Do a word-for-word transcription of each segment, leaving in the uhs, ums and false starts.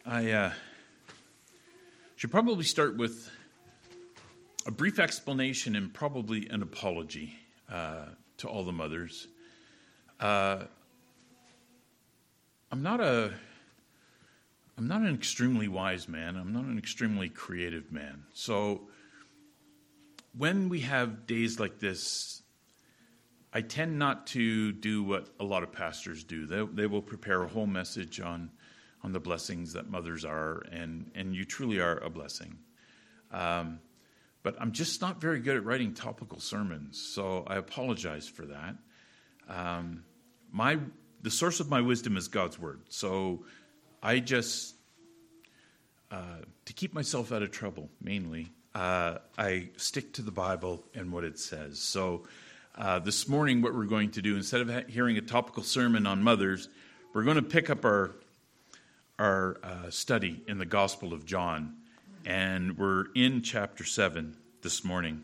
I uh, should probably start with a brief explanation and probably an apology uh, to all the mothers. Uh, I'm not a, I'm not an extremely wise man. I'm not an extremely creative man. So when we have days like this, I tend not to do what a lot of pastors do. They, they will prepare a whole message on on the blessings that mothers are, and, and you truly are a blessing. Um, but I'm just not very good at writing topical sermons, so I apologize for that. Um, my the source of my wisdom is God's Word, so I just, uh, to keep myself out of trouble, mainly, uh, I stick to the Bible and what it says. So uh, this morning, what we're going to do, instead of ha- hearing a topical sermon on mothers, we're going to pick up our our uh, study in the Gospel of John, and we're in chapter seven this morning.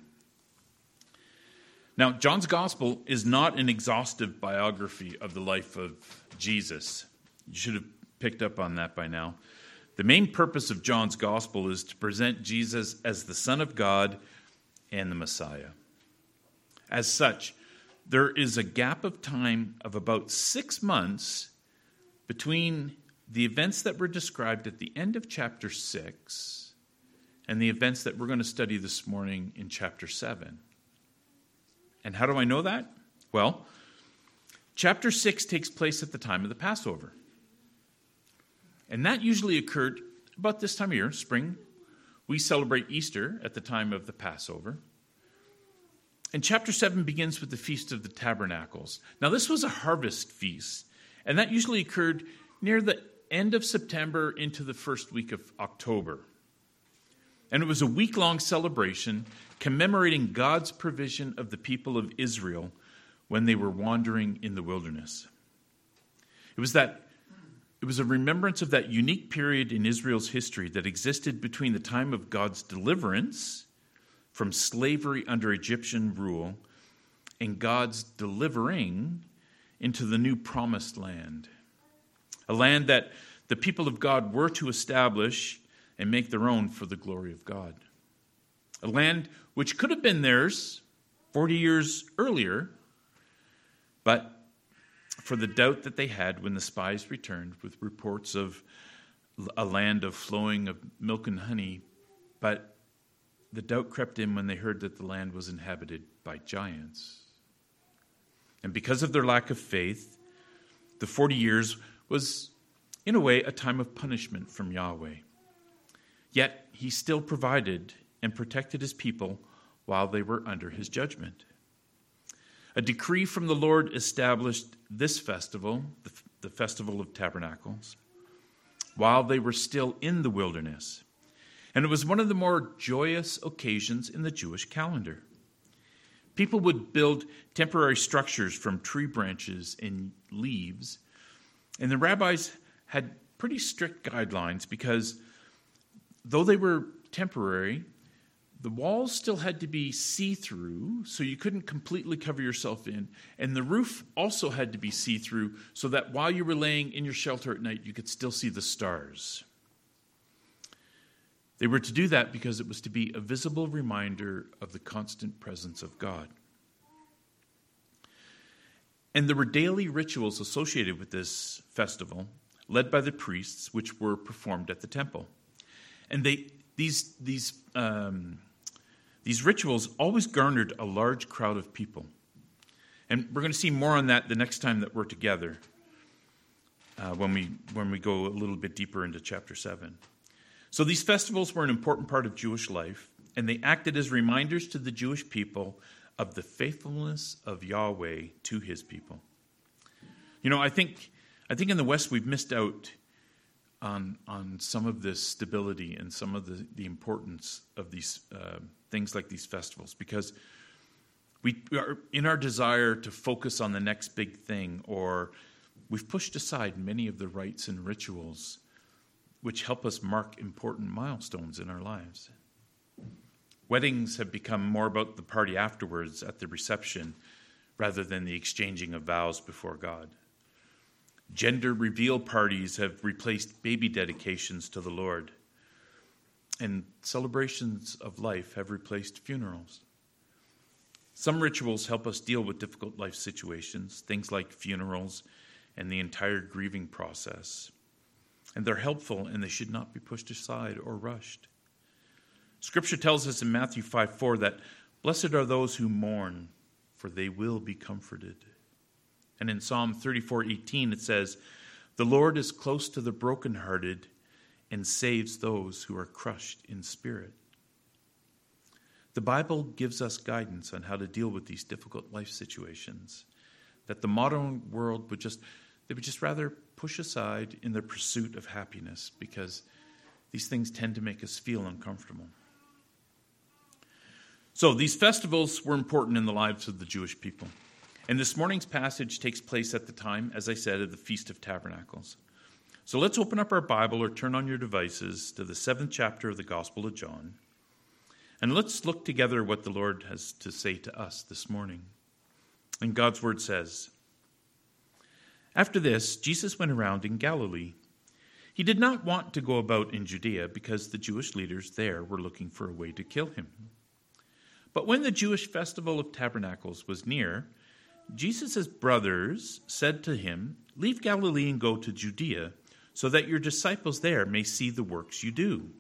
Now, John's Gospel is not an exhaustive biography of the life of Jesus. You should have picked up on that by now. The main purpose of John's Gospel is to present Jesus as the Son of God and the Messiah. As such, there is a gap of time of about six months between the events that were described at the end of chapter six and the events that we're going to study this morning in chapter seven. And how do I know that? Well, chapter six takes place at the time of the Passover. And that usually occurred about this time of year, spring. We celebrate Easter at the time of the Passover. And chapter seven begins with the Feast of the Tabernacles. Now, this was a harvest feast, and that usually occurred near the end of September into the first week of October. And it was a week-long celebration commemorating God's provision of the people of Israel when they were wandering in the wilderness. It was that it was a remembrance of that unique period in Israel's history that existed between the time of God's deliverance from slavery under Egyptian rule and God's delivering into the new promised land. A land that the people of God were to establish and make their own for the glory of God. A land which could have been theirs forty years earlier, but for the doubt that they had when the spies returned with reports of a land of flowing of milk and honey, but the doubt crept in when they heard that the land was inhabited by giants. And because of their lack of faith, the forty years was, in a way, a time of punishment from Yahweh. Yet he still provided and protected his people while they were under his judgment. A decree from the Lord established this festival, the, the Festival of Tabernacles, while they were still in the wilderness. And it was one of the more joyous occasions in the Jewish calendar. People would build temporary structures from tree branches and leaves, and the rabbis had pretty strict guidelines because though they were temporary, the walls still had to be see-through, so you couldn't completely cover yourself in. And the roof also had to be see-through so that while you were laying in your shelter at night, you could still see the stars. They were to do that because it was to be a visible reminder of the constant presence of God. And there were daily rituals associated with this festival, led by the priests, which were performed at the temple. And they these these um, these rituals always garnered a large crowd of people. And we're going to see more on that the next time that we're together, uh, when we when we go a little bit deeper into chapter seven. So these festivals were an important part of Jewish life, and they acted as reminders to the Jewish people of the faithfulness of Yahweh to his people. You know, I think I think in the West we've missed out on on some of this stability and some of the, the importance of these uh, things like these festivals, because we are in our desire to focus on the next big thing, or we've pushed aside many of the rites and rituals which help us mark important milestones in our lives. Weddings have become more about the party afterwards at the reception rather than the exchanging of vows before God. Gender reveal parties have replaced baby dedications to the Lord. And celebrations of life have replaced funerals. Some rituals help us deal with difficult life situations, things like funerals and the entire grieving process. And they're helpful, and they should not be pushed aside or rushed. Scripture tells us in Matthew five four that blessed are those who mourn, for they will be comforted. And in Psalm thirty-four eighteen it says, the Lord is close to the brokenhearted and saves those who are crushed in spirit. The Bible gives us guidance on how to deal with these difficult life situations that the modern world would just, they would just rather push aside in their pursuit of happiness, because these things tend to make us feel uncomfortable. So these festivals were important in the lives of the Jewish people. And this morning's passage takes place at the time, as I said, of the Feast of Tabernacles. So let's open up our Bible or turn on your devices to the seventh chapter of the Gospel of John. And let's look together what the Lord has to say to us this morning. And God's word says, after this, Jesus went around in Galilee. He did not want to go about in Judea because the Jewish leaders there were looking for a way to kill him. But when the Jewish festival of Tabernacles was near, Jesus' brothers said to him, leave Galilee and go to Judea, so that your disciples there may see the works you do.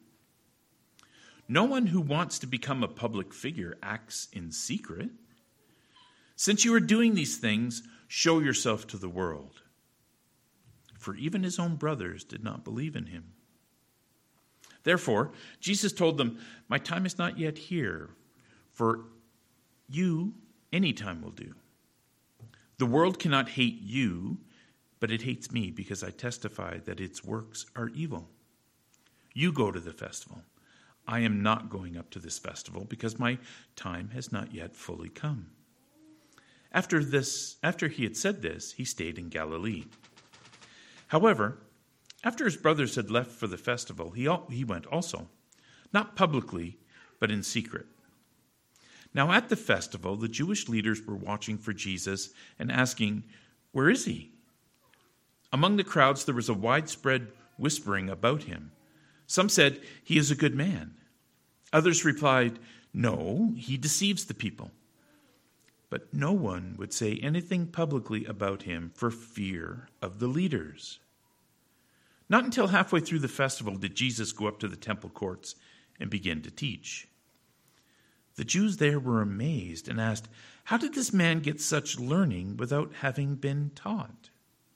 No one who wants to become a public figure acts in secret. Since you are doing these things, show yourself to the world. For even his own brothers did not believe in him. Therefore, Jesus told them, my time is not yet here. For you, any time will do. The world cannot hate you, but it hates me because I testify that its works are evil. You go to the festival. I am not going up to this festival because my time has not yet fully come. After this, after he had said this, he stayed in Galilee. However, after his brothers had left for the festival, he, he went also, not publicly, but in secret. Now at the festival, the Jewish leaders were watching for Jesus and asking, where is he? Among the crowds, there was a widespread whispering about him. Some said, he is a good man. Others replied, no, he deceives the people. But no one would say anything publicly about him for fear of the leaders. Not until halfway through the festival did Jesus go up to the temple courts and begin to teach. The Jews there were amazed and asked, how did this man get such learning without having been taught?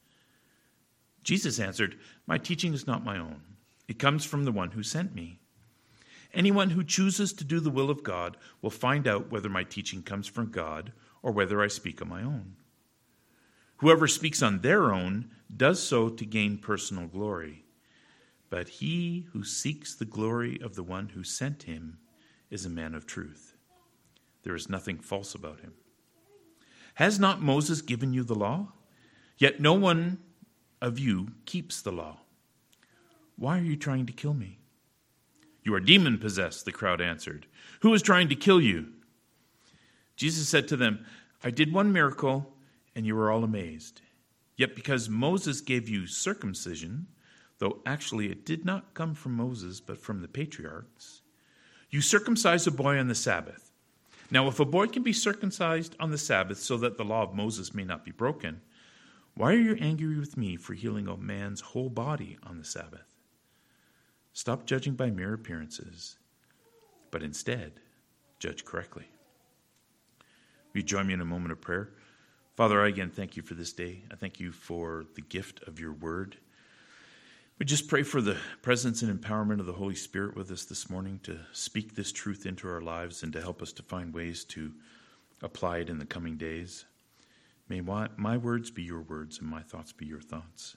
Jesus answered, my teaching is not my own. It comes from the one who sent me. Anyone who chooses to do the will of God will find out whether my teaching comes from God or whether I speak on my own. Whoever speaks on their own does so to gain personal glory. But he who seeks the glory of the one who sent him is a man of truth. There is nothing false about him. Has not Moses given you the law? Yet no one of you keeps the law. Why are you trying to kill me? You are demon-possessed, the crowd answered. Who is trying to kill you? Jesus said to them, I did one miracle, and you were all amazed. Yet because Moses gave you circumcision, though actually it did not come from Moses, but from the patriarchs, you circumcise a boy on the Sabbath. Now, if a boy can be circumcised on the Sabbath so that the law of Moses may not be broken, why are you angry with me for healing a man's whole body on the Sabbath? Stop judging by mere appearances, but instead, judge correctly. Will you join me in a moment of prayer? Father, I again thank you for this day. I thank you for the gift of your word. We just pray for the presence and empowerment of the Holy Spirit with us this morning to speak this truth into our lives and to help us to find ways to apply it in the coming days. May my words be your words and my thoughts be your thoughts.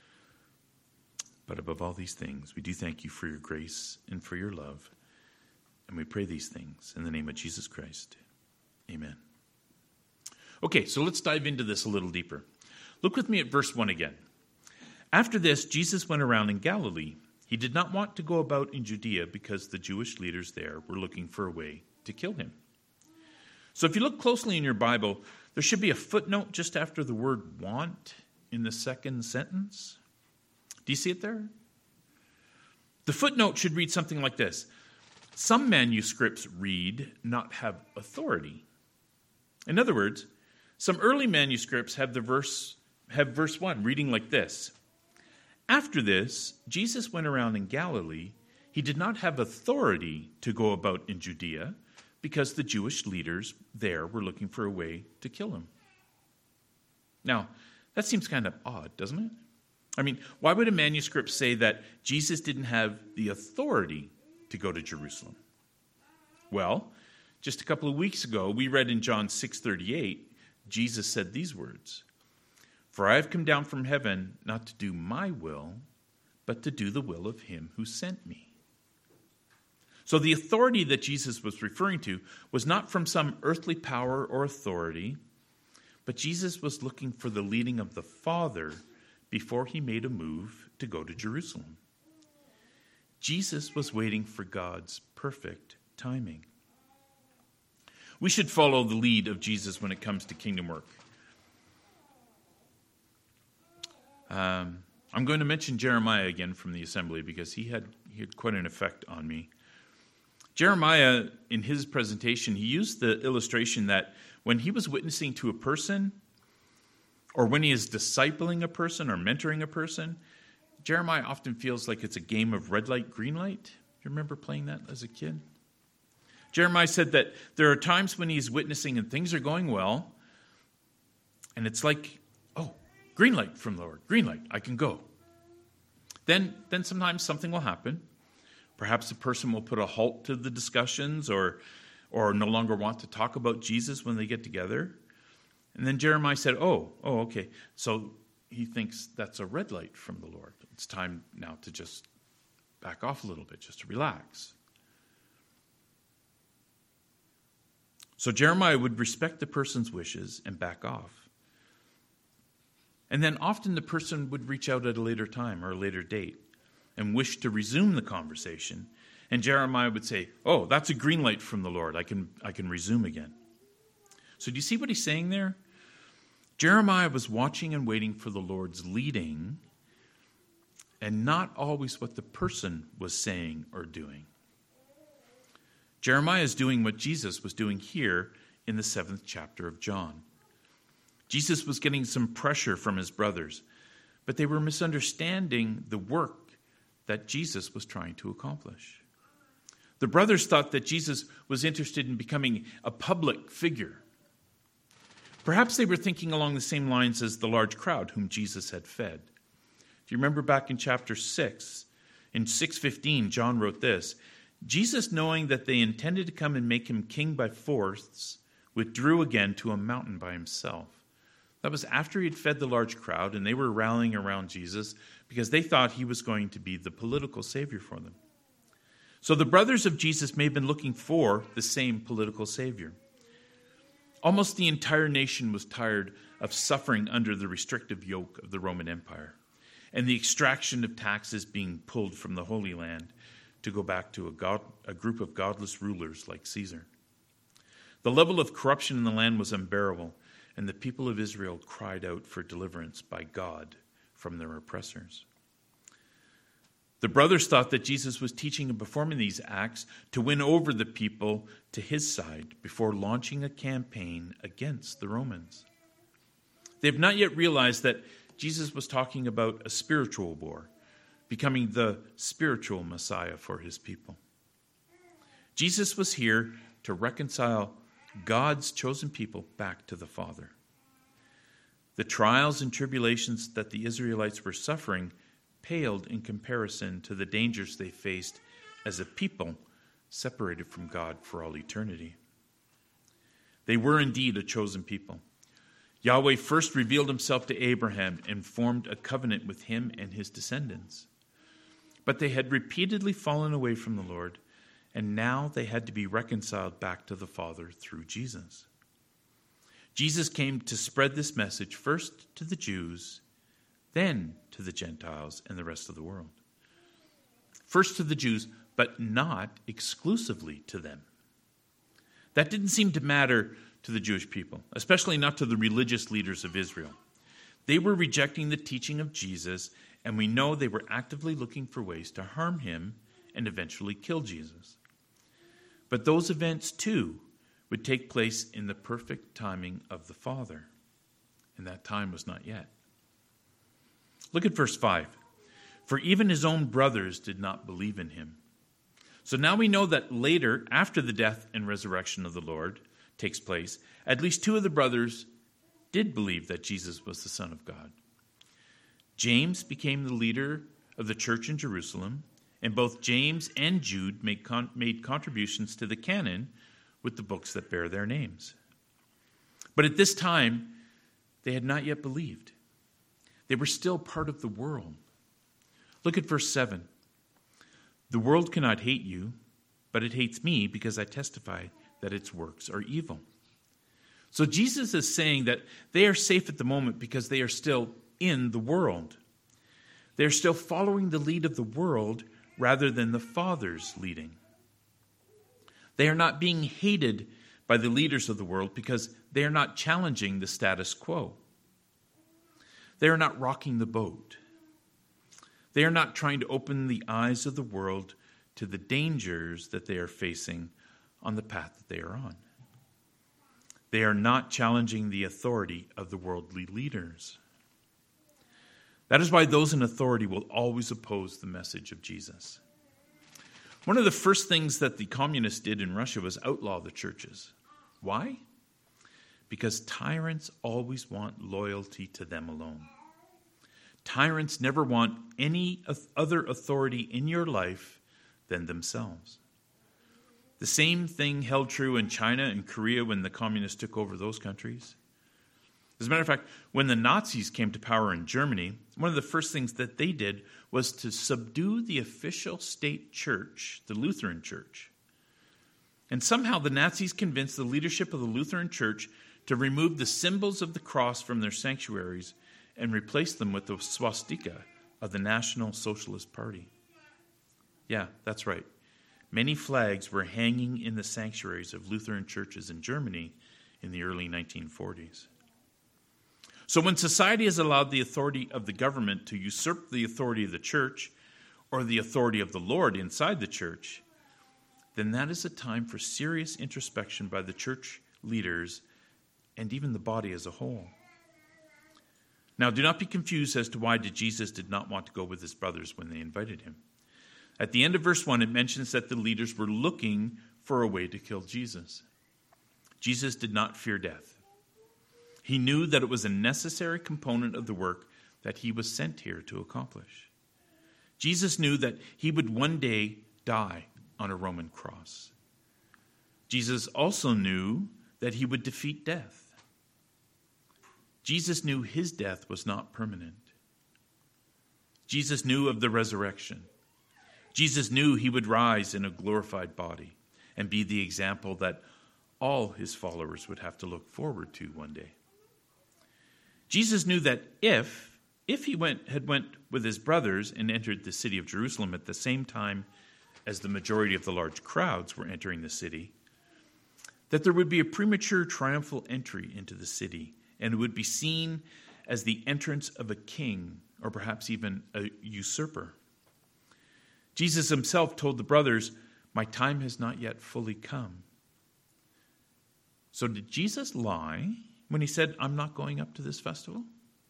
But above all these things, we do thank you for your grace and for your love. And we pray these things in the name of Jesus Christ. Amen. Okay, so let's dive into this a little deeper. Look with me at verse one again. After this, Jesus went around in Galilee. He did not want to go about in Judea because the Jewish leaders there were looking for a way to kill him. So if you look closely in your Bible, there should be a footnote just after the word want in the second sentence. Do you see it there? The footnote should read something like this. Some manuscripts read, not have authority. In other words, some early manuscripts have the verse have verse one reading like this. After this, Jesus went around in Galilee. He did not have authority to go about in Judea because the Jewish leaders there were looking for a way to kill him. Now, that seems kind of odd, doesn't it? I mean, why would a manuscript say that Jesus didn't have the authority to go to Jerusalem? Well, just a couple of weeks ago, we read in John six thirty-eight, Jesus said these words, "For I have come down from heaven not to do my will, but to do the will of him who sent me." So the authority that Jesus was referring to was not from some earthly power or authority, but Jesus was looking for the leading of the Father before he made a move to go to Jerusalem. Jesus was waiting for God's perfect timing. We should follow the lead of Jesus when it comes to kingdom work. Um, I'm going to mention Jeremiah again from the assembly because he had, he had quite an effect on me. Jeremiah, in his presentation, he used the illustration that when he was witnessing to a person, or when he is discipling a person or mentoring a person, Jeremiah often feels like it's a game of red light, green light. Do you remember playing that as a kid? Jeremiah said that there are times when he's witnessing and things are going well, and it's like, oh, green light from the Lord, green light, I can go. Then, then sometimes something will happen. Perhaps a person will put a halt to the discussions or, or no longer want to talk about Jesus when they get together. And then Jeremiah said, oh, oh, okay. So he thinks that's a red light from the Lord. It's time now to just back off a little bit, just to relax. So Jeremiah would respect the person's wishes and back off. And then often the person would reach out at a later time or a later date and wish to resume the conversation. And Jeremiah would say, oh, that's a green light from the Lord. I can, I can resume again. So do you see what he's saying there? Jeremiah was watching and waiting for the Lord's leading and not always what the person was saying or doing. Jeremiah is doing what Jesus was doing here in the seventh chapter of John. Jesus was getting some pressure from his brothers, but they were misunderstanding the work that Jesus was trying to accomplish. The brothers thought that Jesus was interested in becoming a public figure. Perhaps they were thinking along the same lines as the large crowd whom Jesus had fed. Do you remember back in chapter six, in six fifteen, John wrote this, Jesus, knowing that they intended to come and make him king by force, withdrew again to a mountain by himself. That was after he had fed the large crowd, and they were rallying around Jesus because they thought he was going to be the political savior for them. So the brothers of Jesus may have been looking for the same political savior. Almost the entire nation was tired of suffering under the restrictive yoke of the Roman Empire and the extraction of taxes being pulled from the Holy Land to go back to a, God, a group of godless rulers like Caesar. The level of corruption in the land was unbearable, and the people of Israel cried out for deliverance by God from their oppressors. The brothers thought that Jesus was teaching and performing these acts to win over the people to his side before launching a campaign against the Romans. They have not yet realized that Jesus was talking about a spiritual war, becoming the spiritual Messiah for his people. Jesus was here to reconcile God's chosen people back to the Father. The trials and tribulations that the Israelites were suffering paled in comparison to the dangers they faced as a people separated from God for all eternity. They were indeed a chosen people. Yahweh first revealed himself to Abraham and formed a covenant with him and his descendants. But they had repeatedly fallen away from the Lord, and now they had to be reconciled back to the Father through Jesus. Jesus came to spread this message first to the Jews, then to the Gentiles and the rest of the world. First to the Jews, but not exclusively to them. That didn't seem to matter to the Jewish people, especially not to the religious leaders of Israel. They were rejecting the teaching of Jesus, and we know they were actively looking for ways to harm him and eventually kill Jesus. But those events, too, would take place in the perfect timing of the Father, and that time was not yet. Look at verse five. For even his own brothers did not believe in him. So now we know that later, after the death and resurrection of the Lord takes place, at least two of the brothers did believe that Jesus was the Son of God. James became the leader of the church in Jerusalem, and both James and Jude made, con- made contributions to the canon with the books that bear their names. But at this time, they had not yet believed. They were still part of the world. Look at verse seven. The world cannot hate you, but it hates me because I testify that its works are evil. So Jesus is saying that they are safe at the moment because they are still in the world. They are still following the lead of the world rather than the Father's leading. They are not being hated by the leaders of the world because they are not challenging the status quo. They are not rocking the boat. They are not trying to open the eyes of the world to the dangers that they are facing on the path that they are on. They are not challenging the authority of the worldly leaders. That is why those in authority will always oppose the message of Jesus. One of the first things that the communists did in Russia was outlaw the churches. Why? Because tyrants always want loyalty to them alone. Tyrants never want any other authority in your life than themselves. The same thing held true in China and Korea when the communists took over those countries. As a matter of fact, when the Nazis came to power in Germany, one of the first things that they did was to subdue the official state church, the Lutheran Church. And somehow the Nazis convinced the leadership of the Lutheran Church to remove the symbols of the cross from their sanctuaries and replace them with the swastika of the National Socialist Party. Yeah, that's right. Many flags were hanging in the sanctuaries of Lutheran churches in Germany in the early nineteen forties. So when society has allowed the authority of the government to usurp the authority of the church or the authority of the Lord inside the church, then that is a time for serious introspection by the church leaders and even the body as a whole. Now, do not be confused as to why did Jesus did not want to go with his brothers when they invited him. At the end of verse one, it mentions that the leaders were looking for a way to kill Jesus. Jesus did not fear death. He knew that it was a necessary component of the work that he was sent here to accomplish. Jesus knew that he would one day die on a Roman cross. Jesus also knew that he would defeat death. Jesus knew his death was not permanent. Jesus knew of the resurrection. Jesus knew he would rise in a glorified body and be the example that all his followers would have to look forward to one day. Jesus knew that if, if he went, had went with his brothers and entered the city of Jerusalem at the same time as the majority of the large crowds were entering the city, that there would be a premature triumphal entry into the city, and it would be seen as the entrance of a king or perhaps even a usurper. Jesus himself told the brothers, "My time has not yet fully come." So did Jesus lie when he said, "I'm not going up to this festival"?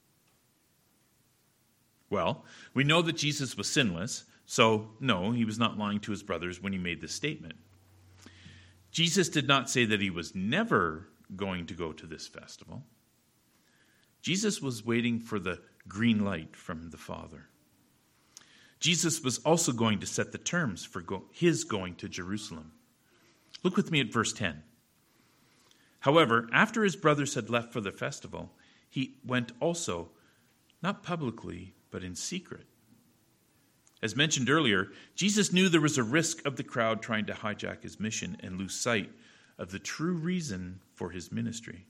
Well, we know that Jesus was sinless, so no, he was not lying to his brothers when he made this statement. Jesus did not say that he was never going to go to this festival. Jesus was waiting for the green light from the Father. Jesus was also going to set the terms for go- his going to Jerusalem. Look with me at verse ten. However, after his brothers had left for the festival, he went also, not publicly, but in secret. As mentioned earlier, Jesus knew there was a risk of the crowd trying to hijack his mission and lose sight of the true reason for his ministry.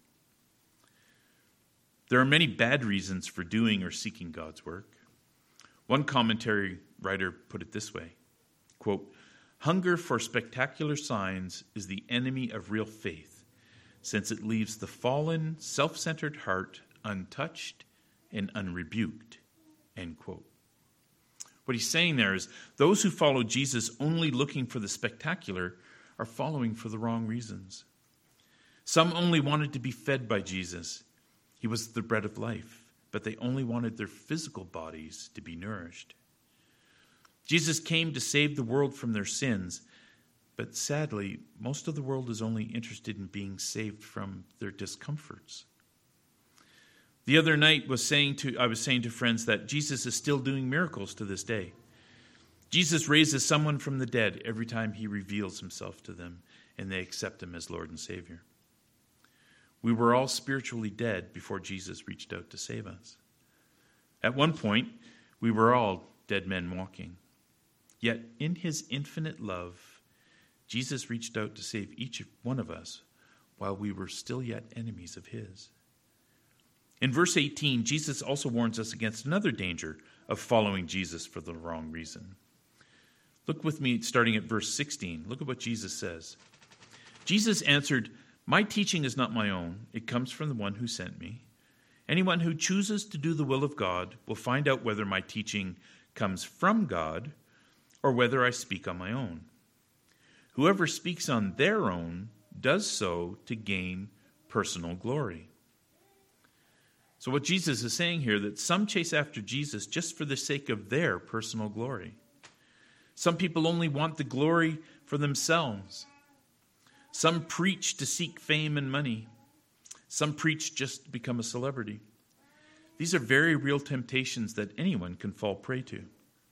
There are many bad reasons for doing or seeking God's work. One commentary writer put it this way, quote, "Hunger for spectacular signs is the enemy of real faith, since it leaves the fallen, self-centered heart untouched and unrebuked, end quote. What he's saying there is those who follow Jesus only looking for the spectacular are following for the wrong reasons. Some only wanted to be fed by Jesus. He was the bread of life, but they only wanted their physical bodies to be nourished. Jesus came to save the world from their sins, but sadly, most of the world is only interested in being saved from their discomforts. The other night was saying to I was saying to friends that Jesus is still doing miracles to this day. Jesus raises someone from the dead every time he reveals himself to them, and they accept him as Lord and Savior. We were all spiritually dead before Jesus reached out to save us. At one point, we were all dead men walking. Yet in his infinite love, Jesus reached out to save each one of us while we were still yet enemies of his. In verse eighteen, Jesus also warns us against another danger of following Jesus for the wrong reason. Look with me starting at verse sixteen. Look at what Jesus says. Jesus answered, "My teaching is not my own. It comes from the one who sent me. Anyone who chooses to do the will of God will find out whether my teaching comes from God or whether I speak on my own. Whoever speaks on their own does so to gain personal glory." So what Jesus is saying here, that some chase after Jesus just for the sake of their personal glory. Some people only want the glory for themselves. Some preach to seek fame and money. Some preach just to become a celebrity. These are very real temptations that anyone can fall prey to.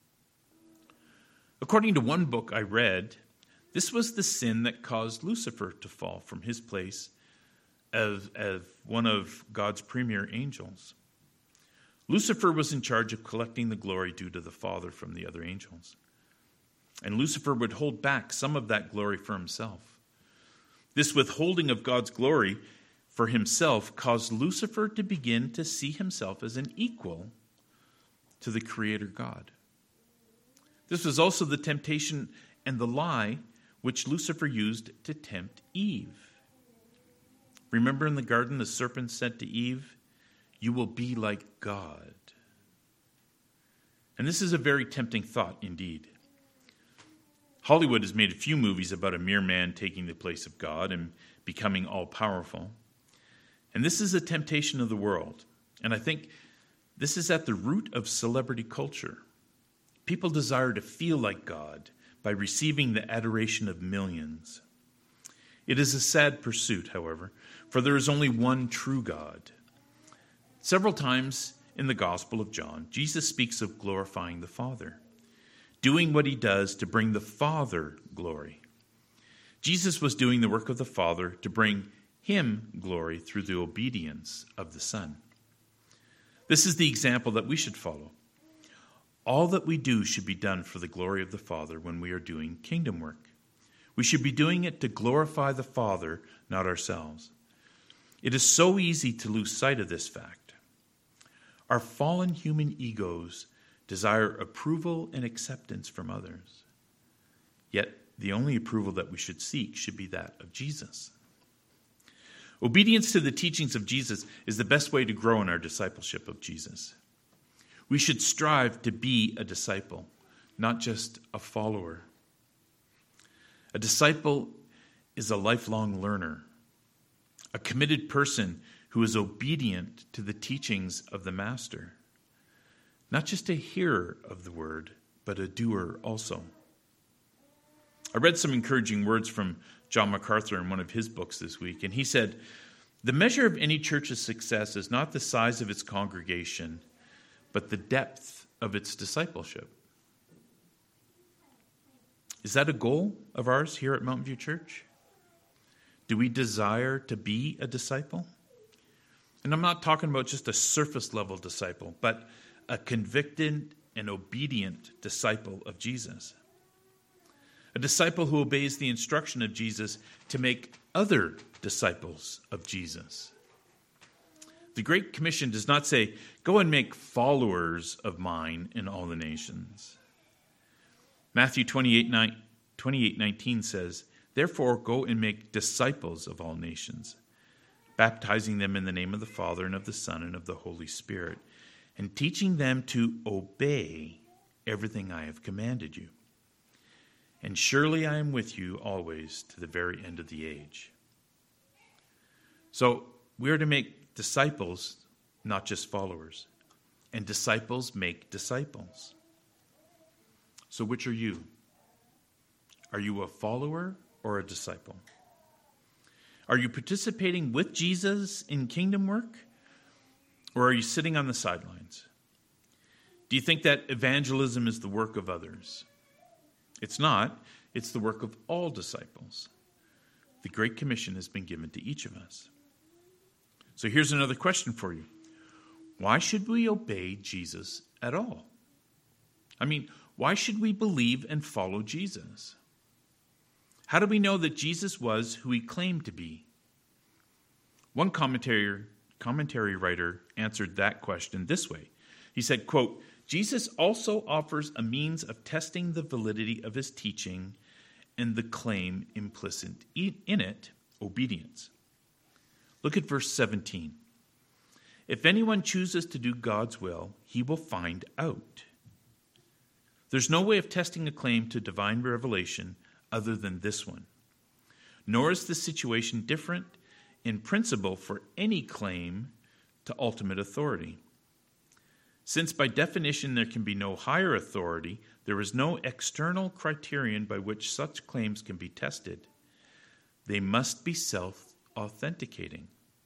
According to one book I read, this was the sin that caused Lucifer to fall from his place as, as one of God's premier angels. Lucifer was in charge of collecting the glory due to the Father from the other angels. And Lucifer would hold back some of that glory for himself. This withholding of God's glory for himself caused Lucifer to begin to see himself as an equal to the Creator God. This was also the temptation and the lie which Lucifer used to tempt Eve. Remember in the garden, the serpent said to Eve, "You will be like God." And this is a very tempting thought indeed. Hollywood has made a few movies about a mere man taking the place of God and becoming all-powerful. And this is a temptation of the world. And I think this is at the root of celebrity culture. People desire to feel like God by receiving the adoration of millions. It is a sad pursuit, however, for there is only one true God. Several times in the Gospel of John, Jesus speaks of glorifying the Father, doing what he does to bring the Father glory. Jesus was doing the work of the Father to bring him glory through the obedience of the Son. This is the example that we should follow. All that we do should be done for the glory of the Father when we are doing kingdom work. We should be doing it to glorify the Father, not ourselves. It is so easy to lose sight of this fact. Our fallen human egos desire approval and acceptance from others. Yet, the only approval that we should seek should be that of Jesus. Obedience to the teachings of Jesus is the best way to grow in our discipleship of Jesus. We should strive to be a disciple, not just a follower. A disciple is a lifelong learner, a committed person who is obedient to the teachings of the Master. Not just a hearer of the word, but a doer also. I read some encouraging words from John MacArthur in one of his books this week, and he said, "The measure of any church's success is not the size of its congregation, but the depth of its discipleship." Is that a goal of ours here at Mountain View Church? Do we desire to be a disciple? And I'm not talking about just a surface level disciple, but a convicted and obedient disciple of Jesus. A disciple who obeys the instruction of Jesus to make other disciples of Jesus. The Great Commission does not say, "Go and make followers of mine in all the nations." Matthew twenty-eight nineteen says, "Therefore go and make disciples of all nations, baptizing them in the name of the Father and of the Son and of the Holy Spirit, and teaching them to obey everything I have commanded you. And surely I am with you always to the very end of the age. So we are to make disciples, not just followers. And disciples make disciples. So which are you? Are you a follower or a disciple? Are you participating with Jesus in kingdom work? Or are you sitting on the sidelines? Do you think that evangelism is the work of others? It's not. It's the work of all disciples. The Great Commission has been given to each of us. So here's another question for you. Why should we obey Jesus at all? I mean, why should we believe and follow Jesus? How do we know that Jesus was who he claimed to be? One commentary, commentary writer answered that question this way. He said, quote, Jesus also offers a means of testing the validity of his teaching and the claim implicit in it, obedience. Look at verse seventeen. If anyone chooses to do God's will, he will find out. There's no way of testing a claim to divine revelation other than this one. Nor is the situation different in principle for any claim to ultimate authority. Since by definition there can be no higher authority, there is no external criterion by which such claims can be tested. They must be self-authenticating.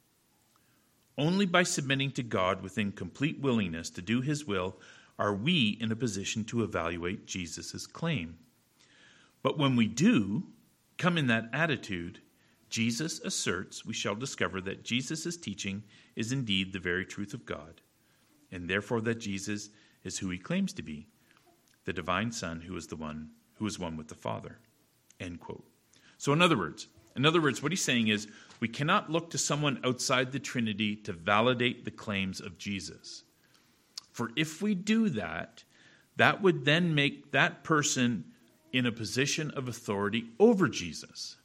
Only by submitting to God within complete willingness to do his will are we in a position to evaluate Jesus' claim. But when we do come in that attitude, Jesus asserts we shall discover that Jesus' teaching is indeed the very truth of God, and therefore that Jesus is who he claims to be, the divine Son who is the one who is one with the Father. End quote. So in other words, in other words, what he's saying is we cannot look to someone outside the Trinity to validate the claims of Jesus. For if we do that, that would then make that person in a position of authority over Jesus.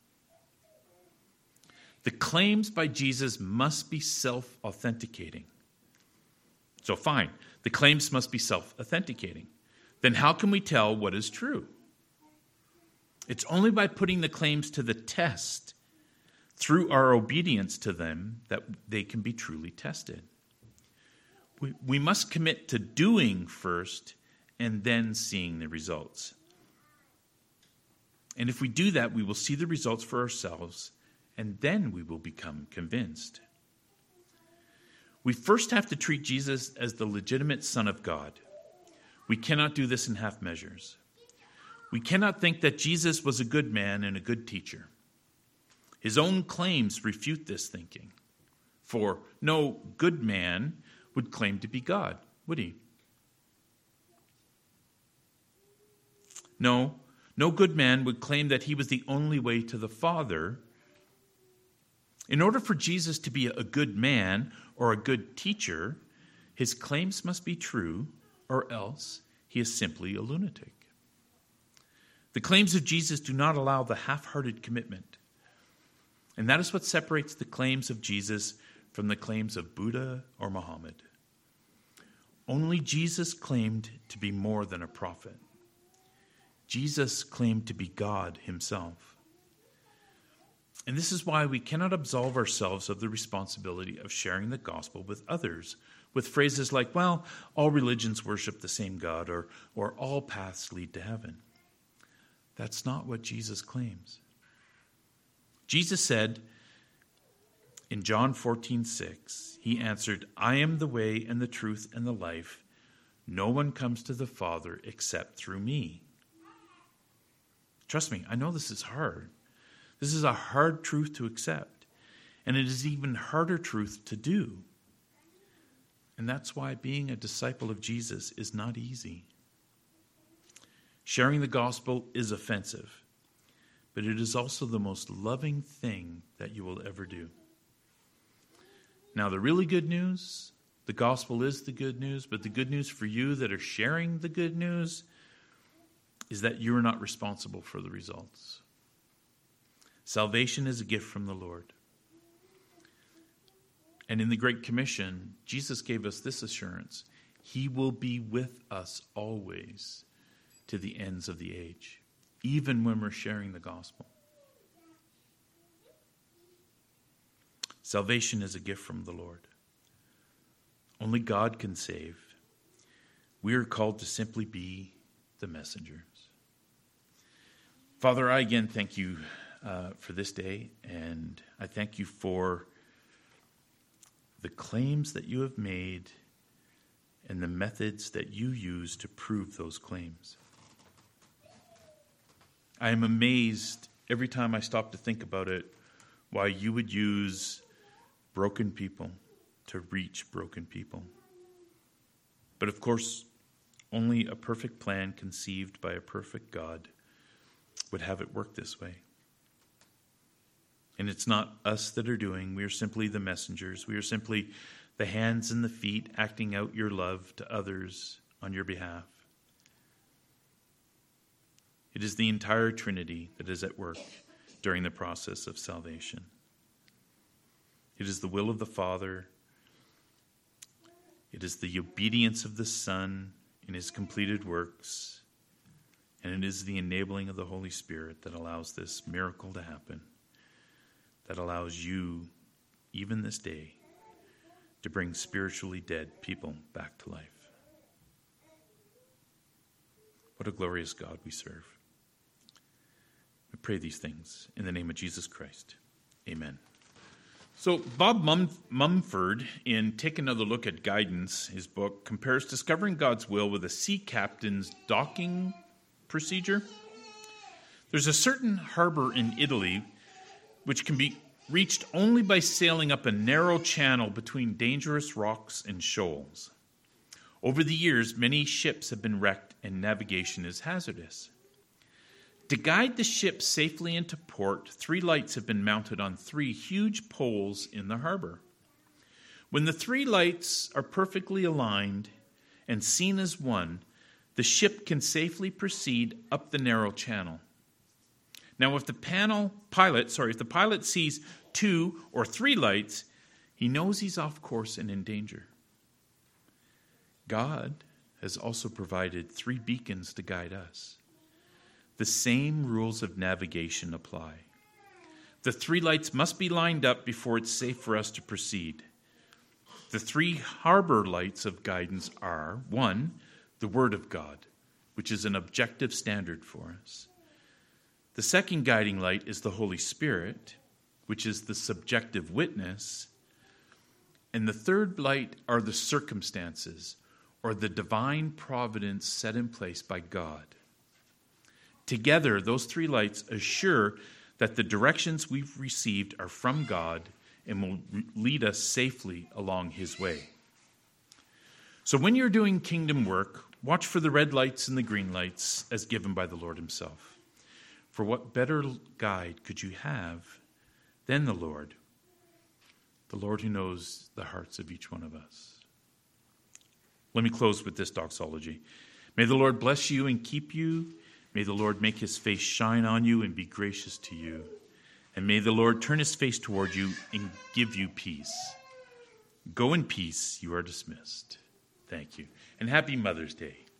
The claims by Jesus must be self-authenticating. So fine, the claims must be self-authenticating. Then how can we tell what is true? It's only by putting the claims to the test through our obedience to them that they can be truly tested. We, we must commit to doing first and then seeing the results. And if we do that, we will see the results for ourselves, and then we will become convinced. We first have to treat Jesus as the legitimate Son of God. We cannot do this in half measures. We cannot think that Jesus was a good man and a good teacher. His own claims refute this thinking. For no good man would claim to be God, would he? No, no good man would claim that he was the only way to the Father. In order for Jesus to be a good man or a good teacher, his claims must be true, or else he is simply a lunatic. The claims of Jesus do not allow the half-hearted commitment. And that is what separates the claims of Jesus from the claims of Buddha or Muhammad. Only Jesus claimed to be more than a prophet. Jesus claimed to be God himself. And this is why we cannot absolve ourselves of the responsibility of sharing the gospel with others with phrases like, well, all religions worship the same God, or, or all paths lead to heaven. That's not what Jesus claims. Jesus said in John fourteen six, he answered, I am the way and the truth and the life. No one comes to the Father except through me. Trust me, I know this is hard. This is a hard truth to accept, and it is even harder truth to do. And that's why being a disciple of Jesus is not easy. Sharing the gospel is offensive, but it is also the most loving thing that you will ever do. Now, the really good news, the gospel is the good news, but the good news for you that are sharing the good news is that you are not responsible for the results. Salvation is a gift from the Lord. And in the Great Commission, Jesus gave us this assurance: he will be with us always to the ends of the age, even when we're sharing the gospel. Salvation is a gift from the Lord. Only God can save. We are called to simply be the messengers. Father, I again thank you uh, for this day, and I thank you for the claims that you have made and the methods that you use to prove those claims. I am amazed every time I stop to think about it, why you would use broken people to reach broken people. But of course, only a perfect plan conceived by a perfect God would have it work this way. And it's not us that are doing. We are simply the messengers. We are simply the hands and the feet acting out your love to others on your behalf. It is the entire Trinity that is at work during the process of salvation. It is the will of the Father. It is the obedience of the Son in his completed works. And it is the enabling of the Holy Spirit that allows this miracle to happen, that allows you, even this day, to bring spiritually dead people back to life. What a glorious God we serve. We pray these things in the name of Jesus Christ. Amen. So Bob Mum- Mumford, in Take Another Look at Guidance, his book, compares discovering God's will with a sea captain's docking procedure. There's a certain harbor in Italy which can be reached only by sailing up a narrow channel between dangerous rocks and shoals. Over the years, many ships have been wrecked and navigation is hazardous. To guide the ship safely into port, three lights have been mounted on three huge poles in the harbor. When the three lights are perfectly aligned and seen as one, the ship can safely proceed up the narrow channel. Now, if the panel pilot, sorry, if the pilot sees two or three lights, he knows he's off course and in danger. God has also provided three beacons to guide us. The same rules of navigation apply. The three lights must be lined up before it's safe for us to proceed. The three harbor lights of guidance are, one, the Word of God, which is an objective standard for us. The second guiding light is the Holy Spirit, which is the subjective witness. And the third light are the circumstances, or the divine providence set in place by God. Together, those three lights assure that the directions we've received are from God and will lead us safely along his way. So when you're doing kingdom work, watch for the red lights and the green lights as given by the Lord himself. For what better guide could you have than the Lord, the Lord who knows the hearts of each one of us? Let me close with this doxology. May the Lord bless you and keep you. May the Lord make his face shine on you and be gracious to you. And may the Lord turn his face toward you and give you peace. Go in peace. You are dismissed. Thank you. And happy Mother's Day.